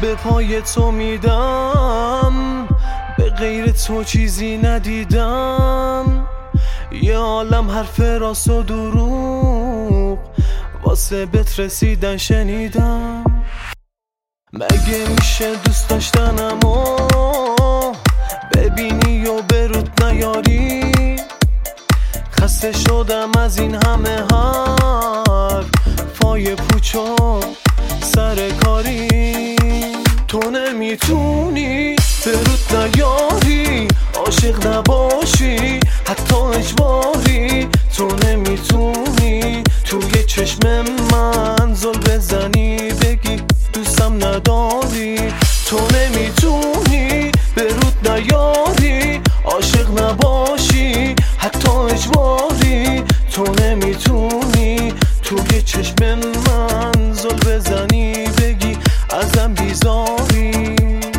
به پای تو میدم، به غیر تو چیزی ندیدم. یه عالم حرف راست و دروغ واسه بهت رسیدن شنیدم. مگه میشه دوست داشتنمو ببینی و برود نیاری؟ خسته شدم از این همه حرفای پوچ و سرکاری. تو نمیتونی برود نیاری، عاشق نباشی حتی اجباری. تو نمیتونی توی چشم من زل بزنی بگی دوستم نداری. تو نمیتونی برود نیاری، عاشق نباشی حتی اجباری. تو نمیتونی توی چشم من زل بزنی بگی ازم بیزاری.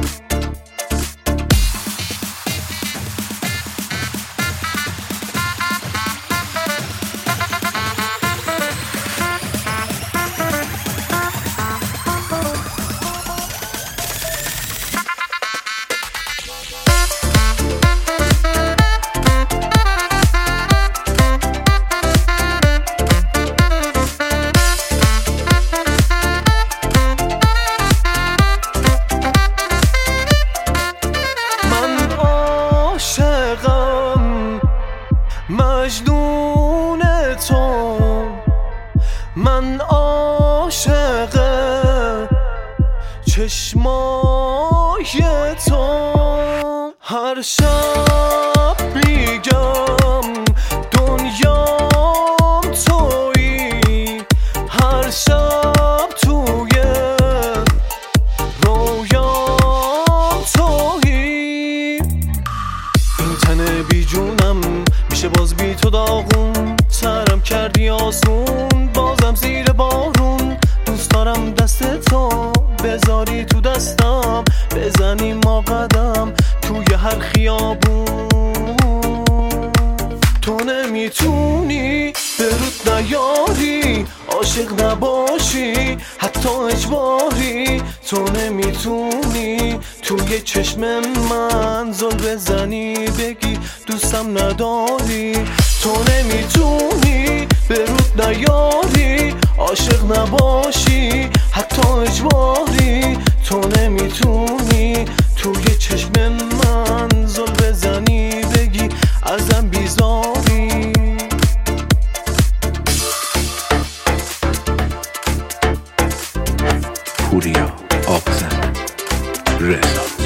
مجنون تو، من عاشق چشمای تو. هر شب میگم دنیام تویی، هر شب توی رویام تویی. این تن بی جونم میشه باز بی تو داغون، سرم کردی آسون بازم زیر بارون. دوست دارم دست تو بذاری تو دستم، بزنیم ما قدم توی هر خیابون. تو نمیتونی برود نیاری، عاشق نباشی حتی اجباری. تو نمیتونی توی چشم من زل بزنی بگی دوستم نداری. تو نمیتونی برود نیاری، عاشق نباشی حتی اجباری. تو نمیتونی توی چشم من زل بزنی بگی ازم بیزاری. پوریا آبزن رضا